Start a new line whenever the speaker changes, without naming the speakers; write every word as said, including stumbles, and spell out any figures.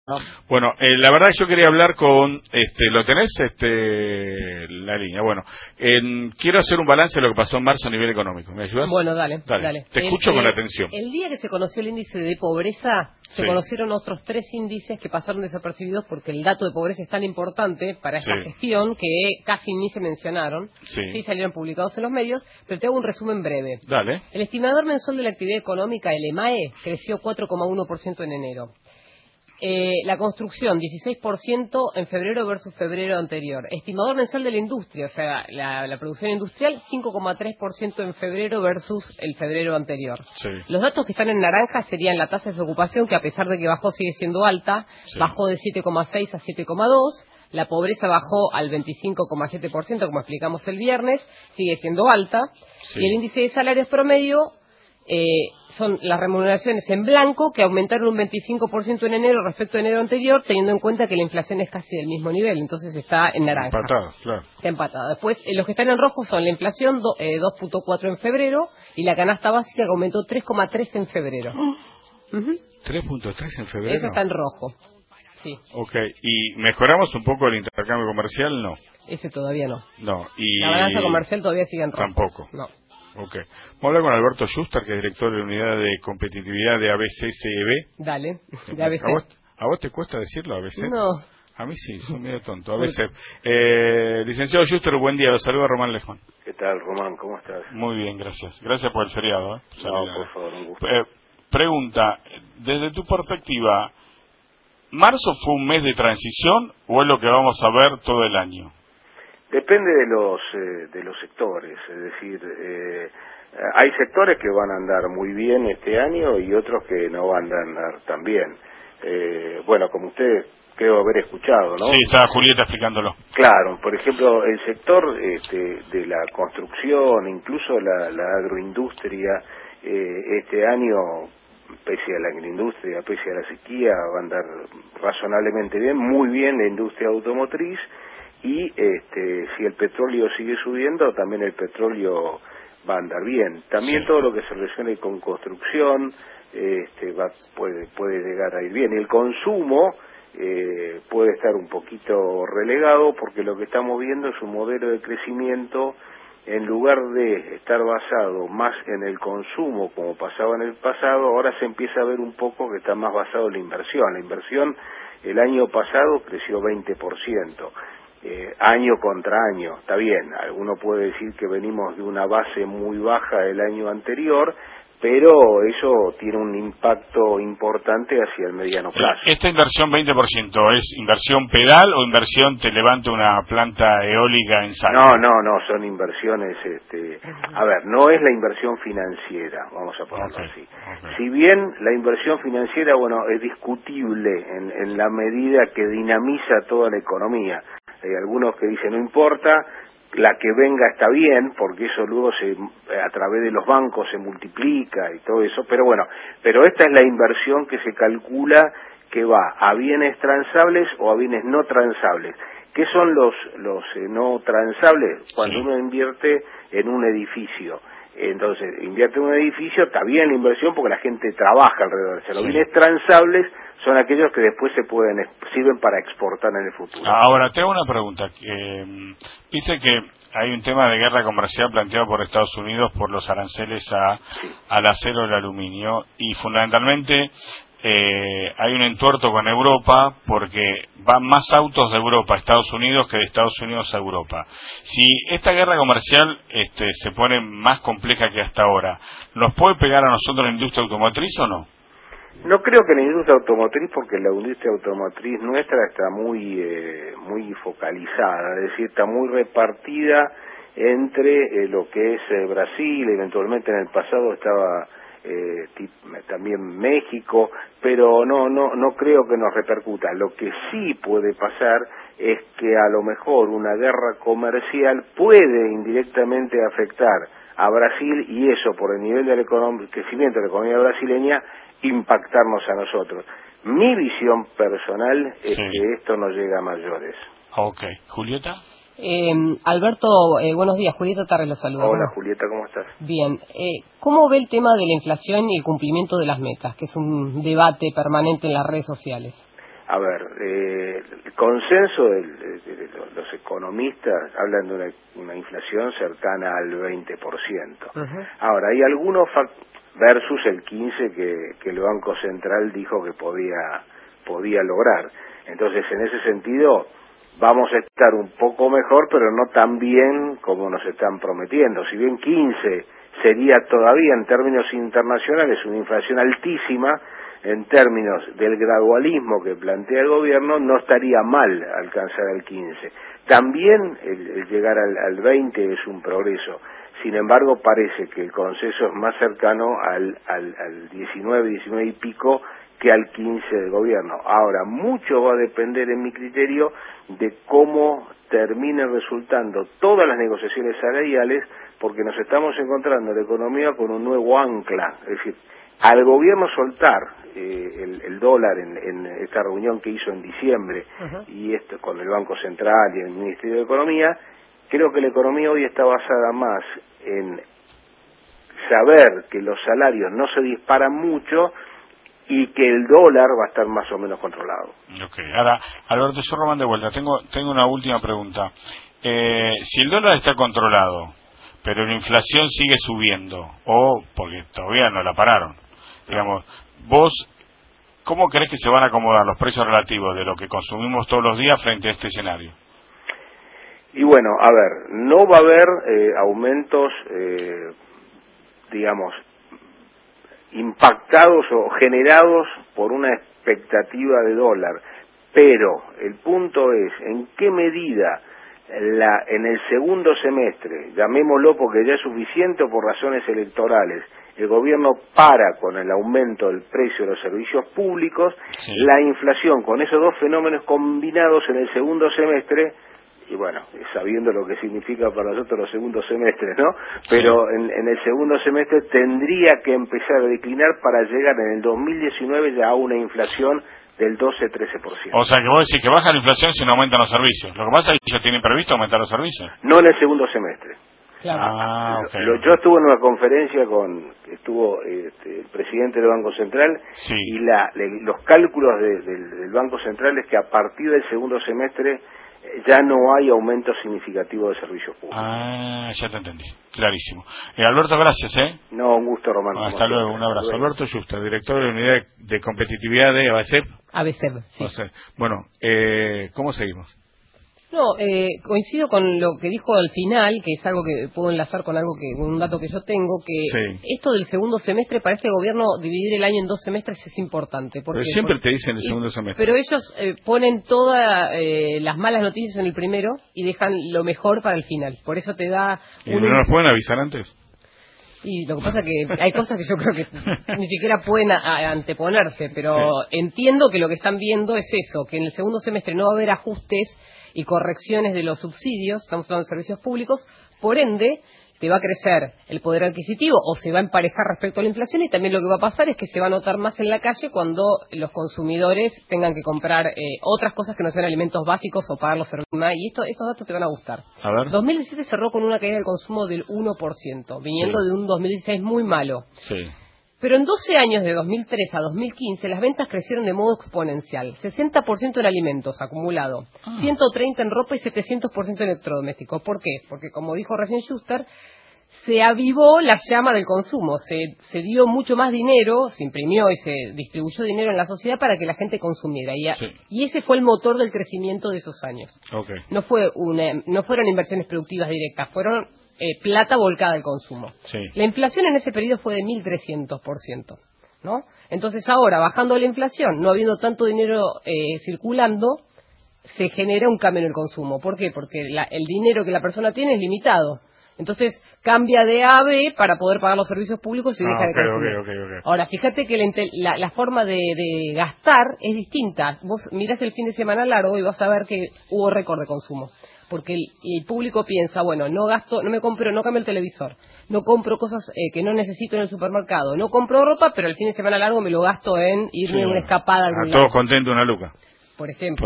¿no?
Bueno, eh, la verdad yo quería hablar con, este, ¿lo tenés? Este, la línea. Bueno, en, quiero hacer un balance de lo que pasó en marzo a nivel económico. ¿Me ayudas?
Bueno, dale,
dale.
dale.
Te
El,
escucho
el,
con atención.
El día que se conoció el índice de pobreza, se
sí.
conocieron otros tres índices que pasaron desapercibidos porque el dato de pobreza es tan importante para esta
sí.
gestión que casi ni se mencionaron.
Sí.
Sí salieron publicados en los medios, pero te hago un resumen breve.
Dale.
El estimador mensual de la actividad económica, el EMAE, creció cuatro coma uno por ciento en enero. Eh, la construcción, dieciséis por ciento en febrero versus febrero anterior. Estimador mensual de la industria, o sea, la, la producción industrial, cinco coma tres por ciento en febrero versus el febrero anterior.
Sí.
Los datos que están en naranja serían la tasa de desocupación, que a pesar de que bajó sigue siendo alta, sí. Bajó de siete coma seis a siete coma dos. La pobreza bajó al veinticinco coma siete por ciento, como explicamos el viernes, sigue siendo alta. Sí. Y el índice de salarios promedio... Eh, son las remuneraciones en blanco, que aumentaron un veinticinco por ciento en enero respecto a enero anterior, teniendo en cuenta que la inflación es casi del mismo nivel, entonces está en naranja.
Empatado, claro.
Está empatado. Después, eh, los que están en rojo son la inflación, do, eh, dos punto cuatro en febrero, y la canasta básica que aumentó tres coma tres en febrero. Uh-huh.
tres punto tres en febrero.
Eso está en rojo. Sí.
Ok, ¿y mejoramos un poco el intercambio comercial? No.
Ese todavía no.
No. Y...
La balanza comercial todavía sigue en rojo.
Tampoco.
No.
Ok. Vamos a hablar con Alberto Schuster, que es director de la Unidad de Competitividad de A B C C E B.
Dale, de A B C.
¿A vos, ¿A vos te cuesta decirlo, A B C?
No.
A mí sí, soy medio tonto, A B C. Eh, licenciado Schuster, buen día, lo saluda Román Lejón.
¿Qué tal, Román? ¿Cómo estás?
Muy bien, gracias. Gracias por el feriado. ¿eh?
No, por favor, un gusto.
Eh, pregunta, desde tu perspectiva, ¿marzo fue un mes de transición o es lo que vamos a ver todo el año?
Depende de los eh, de los sectores, es decir, eh, hay sectores que van a andar muy bien este año y otros que no van a andar tan bien. Eh, bueno, como ustedes creo haber escuchado, ¿no?
Sí, estaba Julieta explicándolo.
Claro, por ejemplo, el sector este, de la construcción, incluso la, la agroindustria, eh, este año, pese a la agroindustria, pese a la sequía, va a andar razonablemente bien, muy bien la industria automotriz. Y este, si el petróleo sigue subiendo, también el petróleo va a andar bien. También sí. Todo lo que se relacione con construcción este, va, puede, puede llegar a ir bien. El consumo eh, puede estar un poquito relegado porque lo que estamos viendo es un modelo de crecimiento, en lugar de estar basado más en el consumo como pasaba en el pasado, ahora se empieza a ver un poco que está más basado en la inversión. La inversión el año pasado creció veinte por ciento. Eh, año contra año, está bien, alguno puede decir que venimos de una base muy baja del año anterior, pero eso tiene un impacto importante hacia el mediano plazo.
¿Esta inversión veinte por ciento es inversión pedal o inversión te levanta una planta eólica en Salta?
No, no, no, son inversiones, este, a ver, no es la inversión financiera, vamos a ponerlo okay, así. Okay. Si bien la inversión financiera, bueno, es discutible en, en la medida que dinamiza toda la economía. Hay algunos que dicen no importa, la que venga está bien, porque eso luego se a través de los bancos se multiplica y todo eso, pero bueno, pero esta es la inversión que se calcula que va a bienes transables o a bienes no transables. ¿Qué son los los eh, no transables? Cuando sí. Uno invierte en un edificio. Entonces, invierte en un edificio, está bien la inversión porque la gente trabaja alrededor. O sea, los sí. Bienes transables son aquellos que después se pueden sirven para exportar en el futuro.
Ahora, te hago una pregunta. Eh, Dice que hay un tema de guerra comercial planteado por Estados Unidos por los aranceles a, sí. al acero y al aluminio, y fundamentalmente eh, hay un entuerto con Europa porque van más autos de Europa a Estados Unidos que de Estados Unidos a Europa. Si esta guerra comercial este, se pone más compleja que hasta ahora, ¿nos puede pegar a nosotros la industria automotriz o no?
No creo que la industria automotriz, porque la industria automotriz nuestra está muy eh, muy focalizada, es decir, está muy repartida entre eh, lo que es eh, Brasil, eventualmente en el pasado estaba eh, también México, pero no no no creo que nos repercuta. Lo que sí puede pasar es que a lo mejor una guerra comercial puede indirectamente afectar a Brasil, y eso por el nivel del crecimiento de la economía brasileña impactarnos a nosotros. Mi visión personal es sí. que esto no llega a mayores.
Ok. ¿Julieta?
Eh, Alberto, eh, buenos días. Julieta Tarres lo saluda.
Hola, ¿no? Julieta, ¿cómo estás?
Bien. Eh, ¿Cómo ve el tema de la inflación y el cumplimiento de las metas, que es un debate permanente en las redes sociales?
a ver, eh, el consenso de, de, de los economistas hablan de una, una inflación cercana al veinte por ciento. Uh-huh. Ahora, hay algunos versus el quince que, que el Banco Central dijo que podía, podía lograr. Entonces, en ese sentido, vamos a estar un poco mejor, pero no tan bien como nos están prometiendo. Si bien quince sería todavía, en términos internacionales, una inflación altísima, en términos del gradualismo que plantea el gobierno, no estaría mal alcanzar el quince. También el, el llegar al, al veinte es un progreso. Sin embargo, parece que el consenso es más cercano al, al, al diecinueve, diecinueve y pico que al quince del gobierno. Ahora, mucho va a depender, en mi criterio, de cómo terminen resultando todas las negociaciones salariales, porque nos estamos encontrando en la economía con un nuevo ancla. Es decir, al gobierno soltar eh, el, el dólar en, en esta reunión que hizo en diciembre, uh-huh. y esto con el Banco Central y el Ministerio de Economía, creo que la economía hoy está basada más en saber que los salarios no se disparan mucho y que el dólar va a estar más o menos controlado.
Ok, ahora, Alberto, yo Román de vuelta, tengo tengo una última pregunta. Eh, si el dólar está controlado, pero la inflación sigue subiendo, o porque todavía no la pararon, digamos, vos, ¿cómo crees que se van a acomodar los precios relativos de lo que consumimos todos los días frente a este escenario?
Y bueno, a ver, no va a haber eh, aumentos, eh, digamos, impactados o generados por una expectativa de dólar, pero el punto es en qué medida la, en el segundo semestre, llamémoslo porque ya es suficiente o por razones electorales, el gobierno para con el aumento del precio de los servicios públicos, sí. La inflación con esos dos fenómenos combinados en el segundo semestre, y bueno, sabiendo lo que significa para nosotros los segundos semestres, ¿no? Pero sí. en, en el segundo semestre tendría que empezar a declinar para llegar en el dos mil diecinueve ya a una inflación del doce a trece por ciento.
O sea, que vos decís que baja la inflación si no aumentan los servicios. Lo que pasa es que ellos tienen previsto aumentar los servicios.
No en el segundo semestre.
Claro. Ah, okay.
Lo, yo estuve en una conferencia con, estuvo este, el presidente del Banco Central,
sí.
y la, le, los cálculos de, de, del Banco Central es que a partir del segundo semestre ya no hay aumento significativo de servicios públicos.
Ah, ya te entendí, clarísimo. Eh, Alberto, gracias, ¿eh?
No, un gusto, Román.
No, hasta luego, un abrazo. Alberto Yusta, director de la Unidad de Competitividad de ABACEP.
ABACEP, sí.
ABACEP. Bueno, eh, ¿cómo seguimos?
No, eh, coincido con lo que dijo al final, que es algo que puedo enlazar con algo que, con un dato que yo tengo, que
sí.
Esto del segundo semestre, para este gobierno, dividir el año en dos semestres es importante. Porque,
pero siempre
porque,
te dicen el segundo
y,
semestre.
Pero ellos eh, ponen todas eh, las malas noticias en el primero y dejan lo mejor para el final. Por eso te da...
¿Y un... no nos pueden avisar antes?
Y lo que pasa es que hay cosas que yo creo que ni siquiera pueden a, a anteponerse, pero sí. Entiendo que lo que están viendo es eso, que en el segundo semestre no va a haber ajustes y correcciones de los subsidios, estamos hablando de servicios públicos, por ende te va a crecer el poder adquisitivo o se va a emparejar respecto a la inflación, y también lo que va a pasar es que se va a notar más en la calle cuando los consumidores tengan que comprar eh, otras cosas que no sean alimentos básicos o pagar los servicios. Y esto, estos datos te van a gustar.
A ver.
dos mil diecisiete cerró con una caída del consumo del uno por ciento, viniendo sí. de un dos mil dieciséis muy malo.
Sí.
Pero en doce años, de dos mil tres a dos mil quince, las ventas crecieron de modo exponencial. sesenta por ciento en alimentos acumulado, ah. ciento treinta en ropa y setecientos por ciento en electrodomésticos. ¿Por qué? Porque, como dijo recién Schuster, se avivó la llama del consumo, se, se dio mucho más dinero, se imprimió y se distribuyó dinero en la sociedad para que la gente consumiera. Y, a,
sí.
y ese fue el motor del crecimiento de esos años.
Okay.
No fue una, no fueron inversiones productivas directas, fueron... Eh, plata volcada al consumo.
Sí.
La inflación en ese periodo fue de mil trescientos por ciento, ¿no? Entonces ahora, bajando la inflación, no habiendo tanto dinero eh, circulando, se genera un cambio en el consumo. ¿Por qué? Porque la, el dinero que la persona tiene es limitado. Entonces cambia de A a B para poder pagar los servicios públicos y
ah,
deja
okay,
de consumir.
Okay, okay, okay.
Ahora, fíjate que la, la, la forma de, de gastar es distinta. Vos mirás el fin de semana largo y vas a ver que hubo récord de consumo. Porque el, el público piensa, bueno, no gasto, no me compro, no cambio el televisor, no compro cosas eh, que no necesito en el supermercado, no compro ropa, pero el fin de semana largo me lo gasto en irme sí. a una escapada a algún
lado. Todos contentos, una luca.
Por ejemplo.